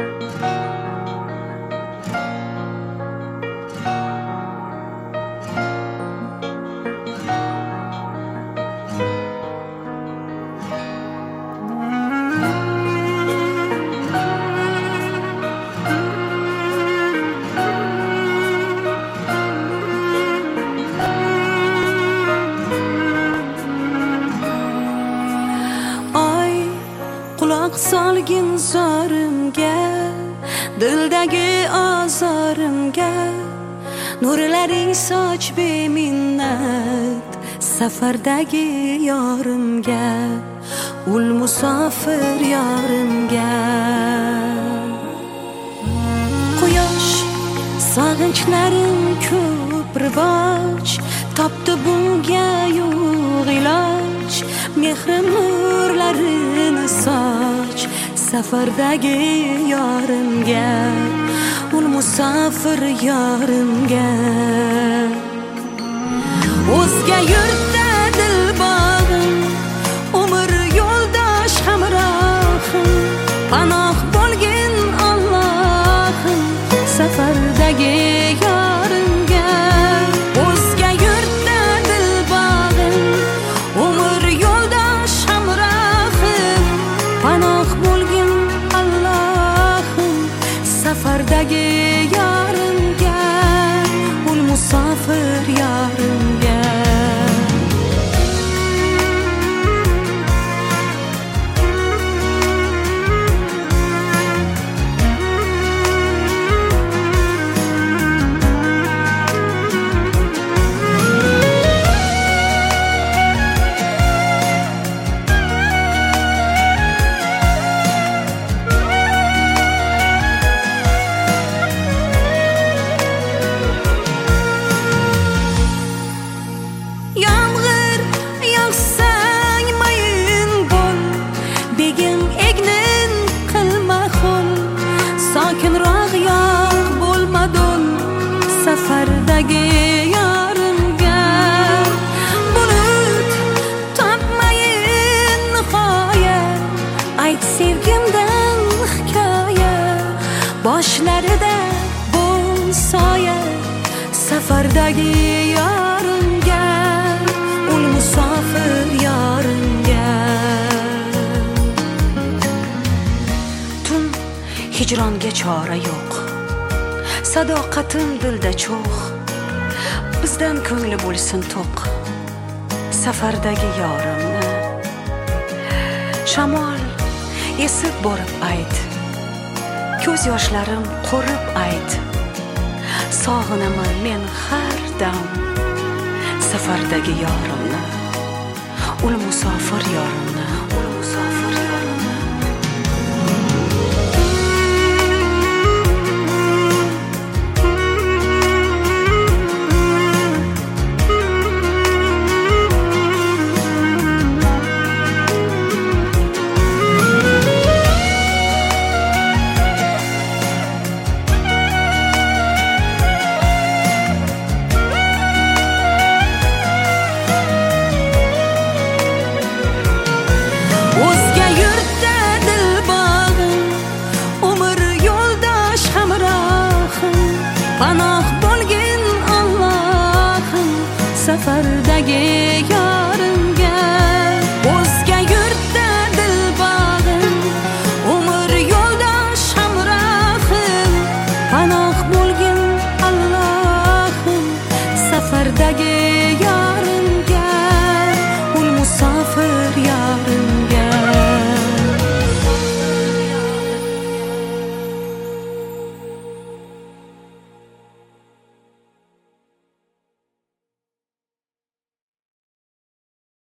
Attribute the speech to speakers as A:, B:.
A: Quloq solgin zorimga, dildagi ozorimga, nurlaring soch beminnat safardagi yorimga, ul musofir yorimga. Quyosh sog'inchlarim ko'p rivoj topdi, bunga yo'q iloj. Mehrim nurlarini soch safardagi yorimga, ul musofir yorimga. O'zga yurtda dil bog'im, umr yo'ldosh hamrohim, panoh bo'lgin Allohim safardagi yorimga. O'zga yurtda dil bog'im, umr yo'ldosh hamrohim, panoh bo'lgin Allohim safardagi yorimga, ul musofir yorimga. Yağmur yağsang mayin bol, begim egnin qilma xol. Sokinroq yog' bo'lmadon safardagi yorimga. Bulut topmayin nihoya, ayt sevgimdan hikoya. Boshlarida bo'l soya safardagi yorimga, ul musofir yorimga. Tun hijronga chora yo'q, sadoqatim dilda cho'g'. Bizdan ko'ngli bo'lsin to'q safardagi yorimni. Shamol esib borib ayt, ko'z yoshlarim qo'rib ayt. Sog'inaman men har dam safardagi yorimni, ul musofir yorimni, ul musofir yorimni. O'zga yurtda dil bog'im, umr yo'ldosh hamrohim, panoh bo'lgin Allohim safar